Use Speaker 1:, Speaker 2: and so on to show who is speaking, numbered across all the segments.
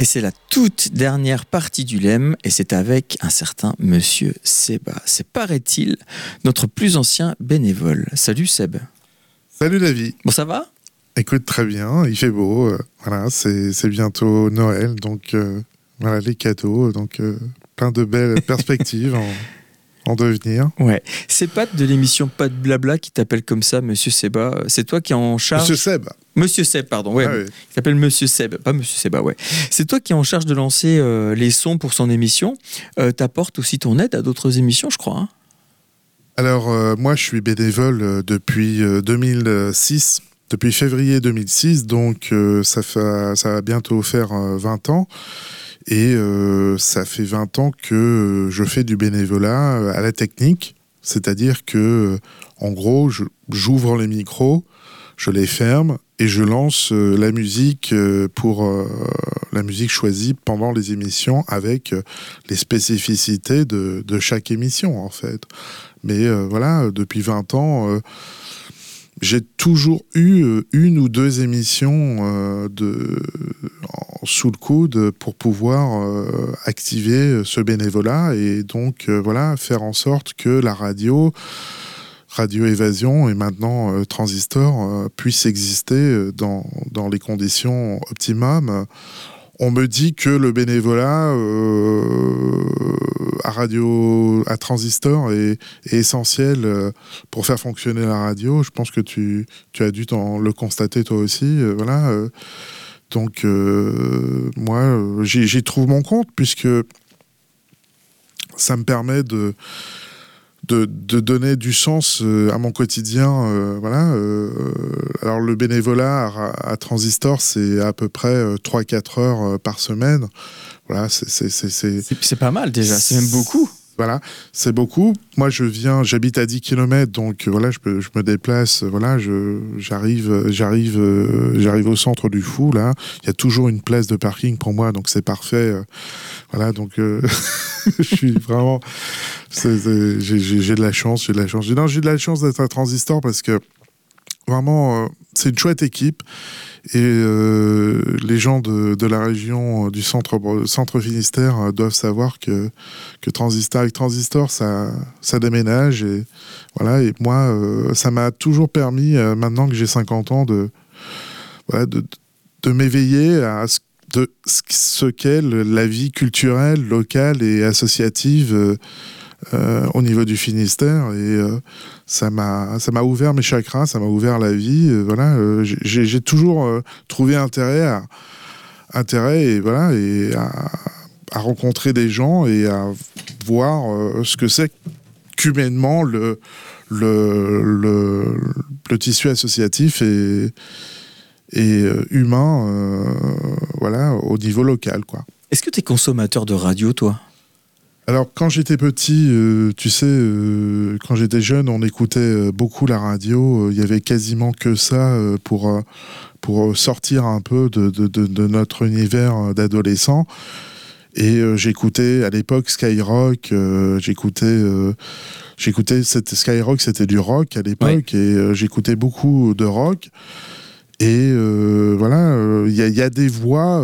Speaker 1: Et c'est la toute dernière partie du LEM, et c'est avec un certain Monsieur Seba. C'est, paraît-il, notre plus ancien bénévole. Salut Seb.
Speaker 2: Salut David.
Speaker 1: Bon, ça va ?
Speaker 2: Écoute, très bien, il fait beau, voilà, c'est bientôt Noël, donc voilà les cadeaux, donc plein de belles perspectives en devenir.
Speaker 1: Ouais, c'est Pat de l'émission Pas de blabla qui t'appelle comme ça, Monsieur Seba. C'est toi qui es en charge...
Speaker 2: Monsieur Seb.
Speaker 1: Monsieur Seb, pardon, ouais.
Speaker 2: Ouais.
Speaker 1: Il s'appelle Monsieur Seb, pas Monsieur Seba, ouais. C'est toi qui es en charge de lancer les sons pour son émission. T'apportes aussi ton aide à d'autres émissions, je crois, hein.
Speaker 2: Alors, moi, je suis bénévole depuis 2006, depuis février 2006, donc ça va bientôt faire 20 ans. Et ça fait 20 ans que je fais du bénévolat à la technique, c'est-à-dire que, en gros, j'ouvre les micros, je les ferme et je lance la musique pour la musique choisie pendant les émissions avec les spécificités de chaque émission, en fait. Mais voilà, depuis 20 ans, j'ai toujours eu une ou deux émissions sous le coude pour pouvoir activer ce bénévolat et donc voilà, faire en sorte que la Radio Évasion et maintenant Transistor puissent exister dans les conditions optimum. On me dit que le bénévolat à Transistor est essentiel pour faire fonctionner la radio. Je pense que tu as dû le constater toi aussi. Voilà. Donc, moi, j'y trouve mon compte puisque ça me permet de donner du sens à mon quotidien. Voilà. Alors, le bénévolat à Transistor, c'est à peu près 3-4 heures par semaine. Voilà,
Speaker 1: c'est pas mal déjà, c'est même beaucoup.
Speaker 2: Voilà, c'est beaucoup. Moi, j'habite à 10 km, donc voilà, je me déplace. Voilà, j'arrive au centre du Fou, là. Il y a toujours une place de parking pour moi, donc c'est parfait. Voilà, donc je suis vraiment... J'ai de la chance, j'ai de la chance d'être à Transistor parce que vraiment, c'est une chouette équipe. Et les gens de la région du centre Finistère doivent savoir que avec Transistor, ça déménage. Et voilà. Et moi, ça m'a toujours permis, maintenant que j'ai 50 ans, de m'éveiller à ce qu'est la vie culturelle, locale et associative au niveau du Finistère. Et ça m'a ouvert mes chakras, ça m'a ouvert la vie. Voilà, j'ai toujours trouvé intérêt et voilà, et à rencontrer des gens et à voir ce que c'est qu'humainement le tissu associatif et humain, voilà, au niveau local, quoi.
Speaker 1: Est-ce que tu es consommateur de radio, toi ?
Speaker 2: Alors, quand j'étais petit, tu sais, quand j'étais jeune, on écoutait beaucoup la radio. Il y avait quasiment que ça pour sortir un peu de notre univers d'adolescent. Et j'écoutais à l'époque Skyrock. J'écoutais Skyrock, c'était du rock à l'époque, oui. Et j'écoutais beaucoup de rock. Et voilà, il y a des voix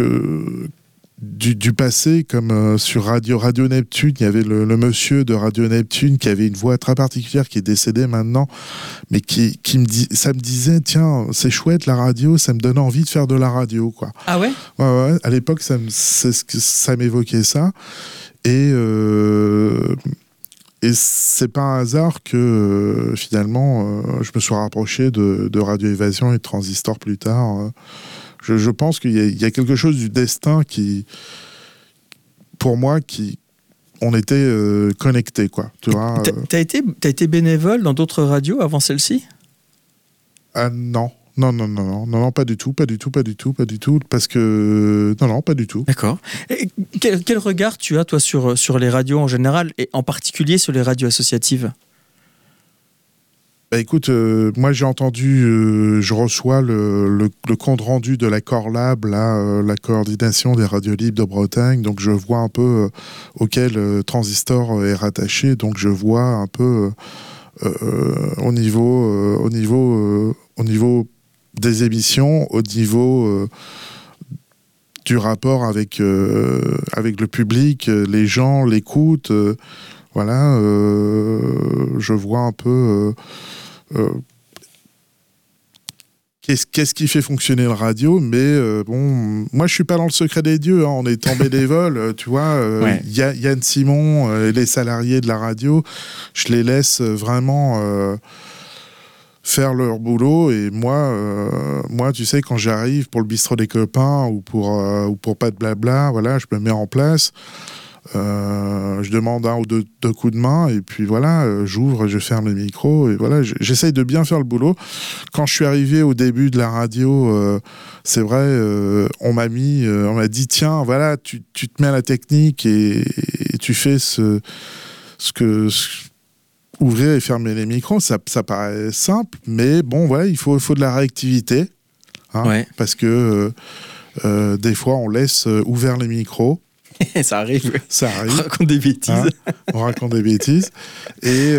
Speaker 2: du passé, comme sur Radio Neptune, il y avait le monsieur de Radio Neptune qui avait une voix très particulière qui est décédé maintenant, mais ça me disait, tiens, c'est chouette la radio, ça me donnait envie de faire de la radio, quoi.
Speaker 1: Ah ouais ?
Speaker 2: Ouais, à l'époque, ça m'évoquait ça. Et c'est pas un hasard que finalement je me sois rapproché de Radio Évasion et de Transistor plus tard. Je pense qu'il y a quelque chose du destin pour moi, on était connectés, quoi. Tu vois.
Speaker 1: T'as été bénévole dans d'autres radios avant celle-ci ?
Speaker 2: Ah non. Non, pas du tout, parce que... Non, pas du tout.
Speaker 1: D'accord. Et quel regard tu as, toi, sur les radios en général, et en particulier sur les radios associatives ?
Speaker 2: Bah écoute, moi j'ai entendu, je reçois le compte rendu de la Corlab, la coordination des radios libres de Bretagne, donc je vois un peu auquel Transistor est rattaché, donc je vois un peu au niveau des émissions, au niveau du rapport avec le public, les gens, l'écoute. Voilà, je vois un peu qu'est-ce qui fait fonctionner la radio, mais bon, moi je suis pas dans le secret des dieux, hein, en étant bénévole, tu vois, Yann Simon et les salariés de la radio, je les laisse vraiment faire leur boulot, et moi, tu sais, quand j'arrive pour le bistrot des copains ou pour pas de blabla, voilà, je me mets en place. Je demande un ou deux coups de main, et puis voilà, j'ouvre, je ferme les micros, et voilà, j'essaye de bien faire le boulot. Quand je suis arrivé au début de la radio, c'est vrai, on m'a dit tiens, voilà, tu te mets à la technique et tu fais ouvrir et fermer les micros. Ça paraît simple, mais bon, voilà, il faut de la réactivité, hein, parce que des fois on laisse ouvert les micros.
Speaker 1: Ça arrive.
Speaker 2: On
Speaker 1: raconte des bêtises.
Speaker 2: Hein, on raconte des bêtises. Et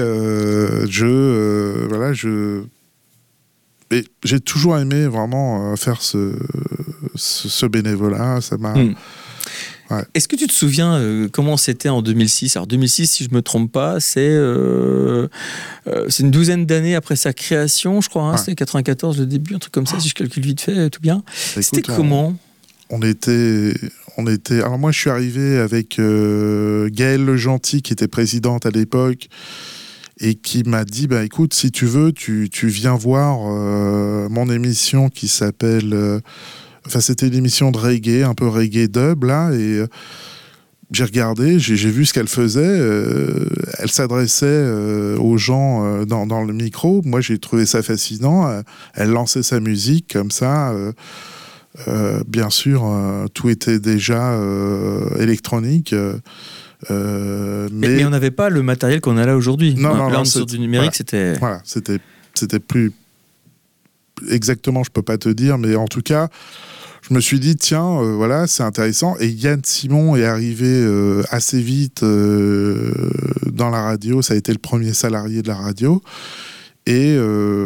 Speaker 2: j'ai toujours aimé vraiment faire ce bénévolat. Ça m'a.
Speaker 1: Ouais. Est-ce que tu te souviens comment c'était en 2006 ? Alors 2006, si je ne me trompe pas, c'est une douzaine d'années après sa création, je crois. Hein, c'était 94 le début, un truc comme ça, si je calcule vite fait, tout bien. Écoute, c'était comment ?
Speaker 2: On était. Alors moi, je suis arrivé avec Gaëlle Le Gentil, qui était présidente à l'époque, et qui m'a dit écoute, si tu veux, tu viens voir mon émission qui s'appelle. C'était une émission de reggae, un peu reggae dub, là, et j'ai regardé, j'ai vu ce qu'elle faisait. Elle s'adressait aux gens dans le micro. Moi, j'ai trouvé ça fascinant. Elle lançait sa musique comme ça. Bien sûr, tout était déjà électronique.
Speaker 1: Mais on n'avait pas le matériel qu'on a là aujourd'hui.
Speaker 2: Non,
Speaker 1: là, sur du numérique, c'était...
Speaker 2: Voilà, c'était plus... Exactement, je peux pas te dire, mais en tout cas, je me suis dit, tiens, voilà, c'est intéressant. Et Yann Simon est arrivé assez vite dans la radio. Ça a été le premier salarié de la radio. Et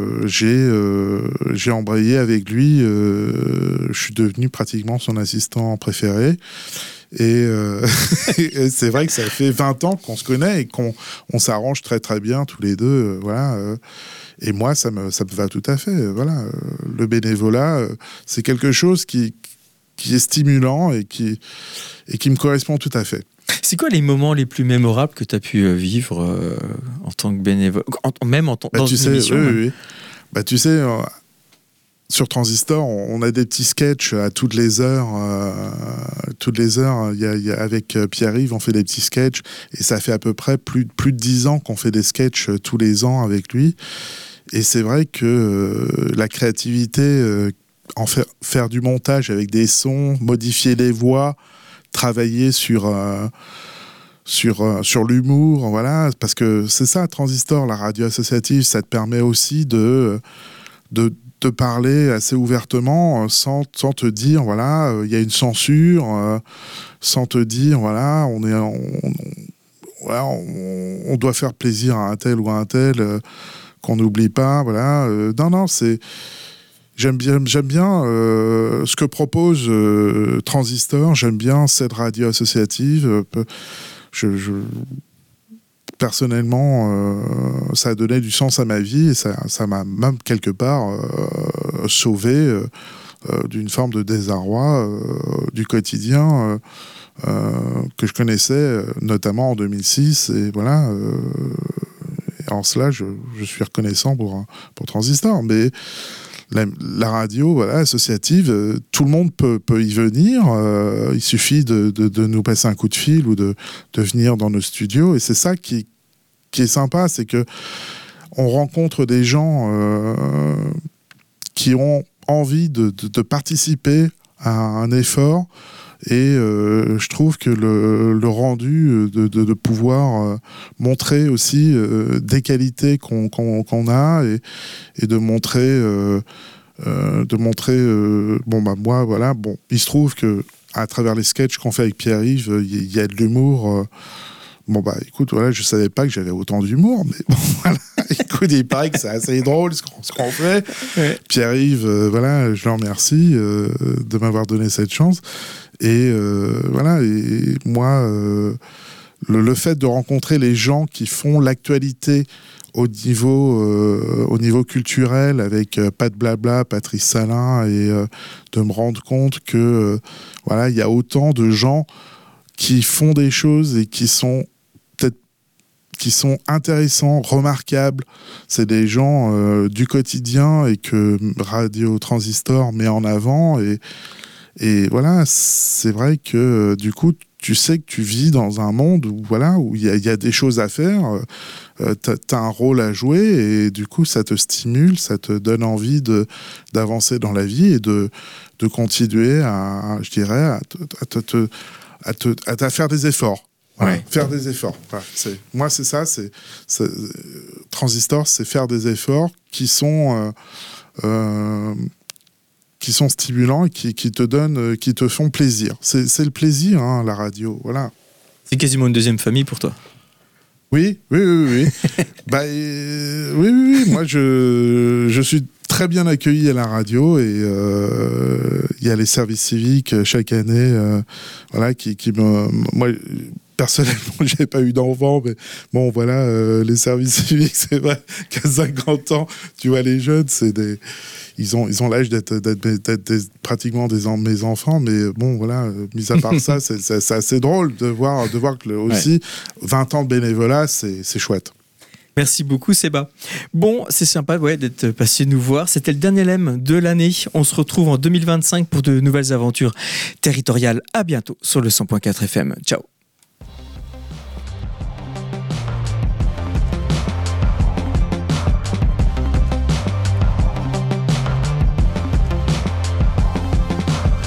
Speaker 2: j'ai embrayé avec lui. Je suis devenu pratiquement son assistant préféré. Et c'est vrai que ça fait 20 ans qu'on se connaît et qu'on s'arrange très très bien tous les deux. Voilà. Et moi, ça me va tout à fait. Voilà. Le bénévolat, c'est quelque chose qui est stimulant et qui me correspond tout à fait.
Speaker 1: C'est quoi les moments les plus mémorables que tu as pu vivre en tant que bénévole, dans une émission?
Speaker 2: Oui. Tu sais, sur Transistor, on a des petits sketchs à toutes les heures. Avec Pierre-Yves, on fait des petits sketchs, et ça fait à peu près plus de 10 ans qu'on fait des sketchs tous les ans avec lui. Et c'est vrai que la créativité, faire du montage avec des sons, modifier les voix, travailler sur l'humour, voilà, parce que c'est ça, Transistor, la radio associative, ça te permet aussi de parler assez ouvertement, sans te dire, voilà, il y a une censure, sans te dire, voilà, on doit faire plaisir à un tel ou à un tel, qu'on n'oublie pas, voilà. Non, c'est... J'aime bien ce que propose Transistor. J'aime bien cette radio associative. Personnellement, ça a donné du sens à ma vie, et ça m'a même quelque part sauvé d'une forme de désarroi du quotidien que je connaissais, notamment en 2006. Et voilà. Et en cela, je suis reconnaissant pour Transistor. Mais la radio, voilà, associative, tout le monde peut y venir. Il suffit de nous passer un coup de fil ou de venir dans nos studios. Et c'est ça qui est sympa, c'est que on rencontre des gens qui ont envie de participer à un effort. Et je trouve que le rendu de pouvoir montrer aussi des qualités qu'on a, et de montrer moi, voilà, bon, il se trouve que à travers les sketchs qu'on fait avec Pierre-Yves, il y a de l'humour. Écoute, voilà, je savais pas que j'avais autant d'humour, mais bon, voilà. Écoute, il paraît que c'est assez drôle ce qu'on fait. Ouais. Pierre-Yves, voilà, je le remercie de m'avoir donné cette chance. Et voilà, et moi, le fait de rencontrer les gens qui font l'actualité au niveau culturel, avec Pat Blabla, Patrice Salin, et de me rendre compte que voilà, il y a autant de gens qui font des choses et qui sont intéressants, remarquables. C'est des gens du quotidien et que Radio Transistor met en avant. Et voilà, c'est vrai que du coup, tu sais que tu vis dans un monde où il y a des choses à faire, t'as un rôle à jouer, et du coup, ça te stimule, ça te donne envie d'avancer dans la vie et de continuer à faire des efforts. Voilà, ouais. Faire des efforts. Voilà, c'est ça. Transistor, c'est faire des efforts qui sont stimulants et qui te font plaisir. C'est le plaisir, hein, la radio. Voilà.
Speaker 1: C'est quasiment une deuxième famille pour toi.
Speaker 2: Oui. Bah, oui. Moi, je suis très bien accueilli à la radio, et il y a les services civiques chaque année, voilà, qui moi, personnellement, j'ai pas eu d'enfant, mais bon, voilà, les services civiques, c'est vrai qu'à 50 ans, tu vois, les jeunes, ils ont l'âge d'être pratiquement mes enfants, mais bon, voilà, mis à part ça, c'est assez drôle de voir que aussi 20 ans de bénévolat, c'est chouette.
Speaker 1: Merci beaucoup, Séba. Bon, c'est sympa d'être passé nous voir. C'était le dernier LM de l'année. On se retrouve en 2025 pour de nouvelles aventures territoriales. À bientôt sur le 100.4 FM. Ciao.